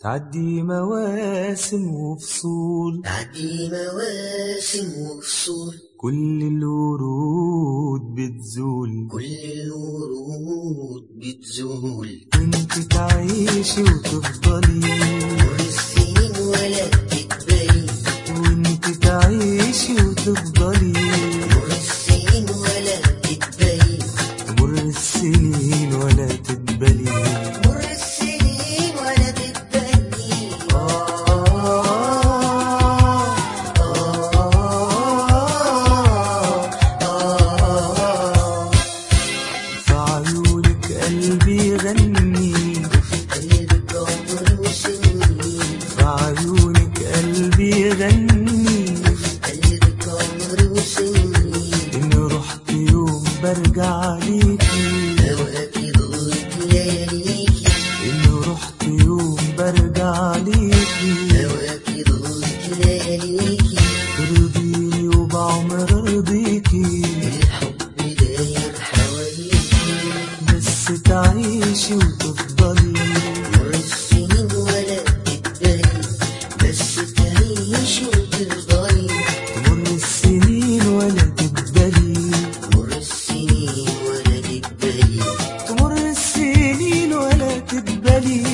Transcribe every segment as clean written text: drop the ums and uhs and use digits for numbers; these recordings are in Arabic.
تعدي مواسم وفصول، تعدي مواسم وفصول، كل الورود بتزول، كل الورود بتزول، وانت تعيشي وتفضلي، مر السنين ولا تقبلي، وانت تعيشي وتفضلي، مر السنين ولا تقبلي، مر السنين ولا تقبلي، مر السنين ولا تقبلي. في عيونك قلبي يغني، قلبك عمر وسنين، في عيونك قلبي يغني، قلبك عمر وسنين، إن رحت يوم برجع ليكي، هواك ضلك لياليكي، إن رحت يوم برجع ليكي، هواك ضلك لياليكي، ترضيني وبعمر ارضيكي، الحب داير حواليكي، بس تعيشي وتفضلي، مر السنين ولا تقبلي، بس تعيشي وتفضلي، تمر السنين ولا تقبلي، مر السنين ولا تقبلي. تمر السنين ولا تقبلي.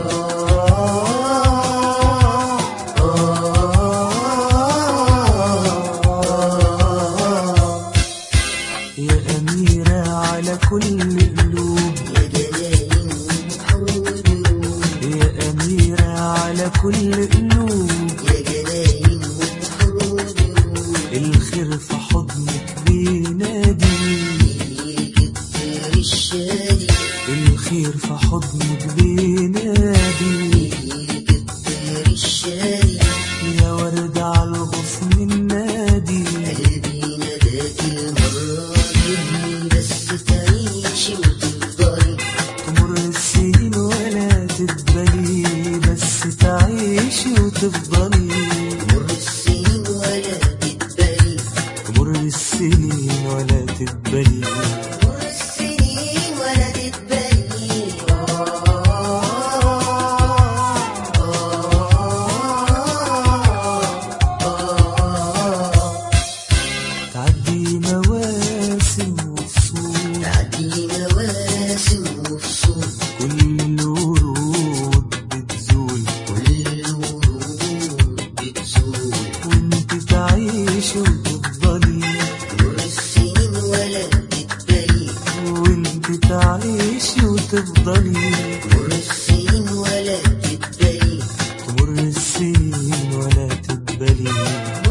يا أميرة على كل قلوب، يا جلال وحور قلوب، يا أميرة على كل قلوب، يا جلال وحور قلوب، الخير في حضنك بينادي، ليك الطير الشادي، الخير في حضنك بينادي، ليك الطير الشادي، يا ورد على الغصن النادي، قلبي ناداك المرة دي، بس تعيشي وتفضلي، تمر السنين ولا تقبلي، بس تعيشي وتفضلي، مر السنين ولا تقبلي، تمر السنين ولا تقبلي. مر السنين ولا تقبلي. تعدي مواسم وفصول، تعدي مواسم وفصول، كل الورود بتزول، كل الورود بتزول، وانت تعيشي وتفضلي، مر السنين ولا تقبلي، وانت تعيشي وتفضلي، مر السنين ولا تقبلي. تمر السنين ولا تقبلي.